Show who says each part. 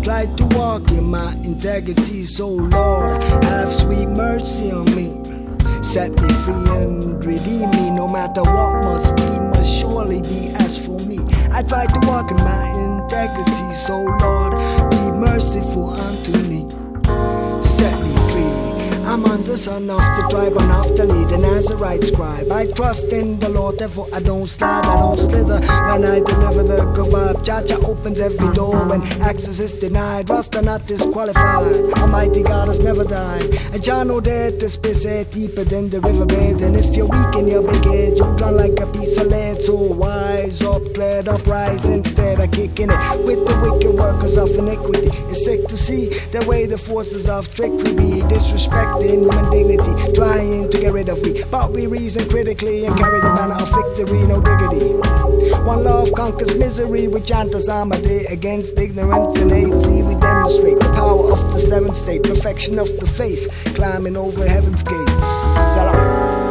Speaker 1: tried to walk in my integrity, so Lord, have sweet mercy on me. Set me free and redeem me. No matter what must be, must surely be as for me. I tried to walk in my integrity, so Lord, be merciful unto me. Set me free. I'm on the son of the tribe and of the lead, and as a right scribe I trust in the Lord, therefore I don't slide, I don't slither. When I deliver the good vibe, Jaja opens every door when access is denied. Rasta not disqualified, Almighty God has never died. And Jah know that the space is deeper than the riverbed, and if you're weak in your big head, you'll drown like a piece of lead. So wise up, dread up, rise instead of kicking it with the wicked workers of iniquity. It's sick to see the way the forces of trickery be disrespecting human dignity, trying to get rid of we, but we reason critically and carry the banner of victory, no diggity. One love conquers misery, we chant as Ahmadi against ignorance and hate. See, we demonstrate the power of the seventh state, perfection of the faith, climbing over heaven's gates. Salam.